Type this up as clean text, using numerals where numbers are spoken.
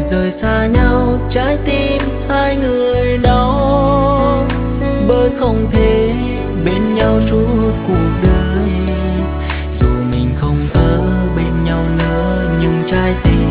rời xa nhau, trái tim hai người đau, bởi không thể bên nhau suốt cuộc đời. Dù mình không ở bên nhau nữa nhưng trái tim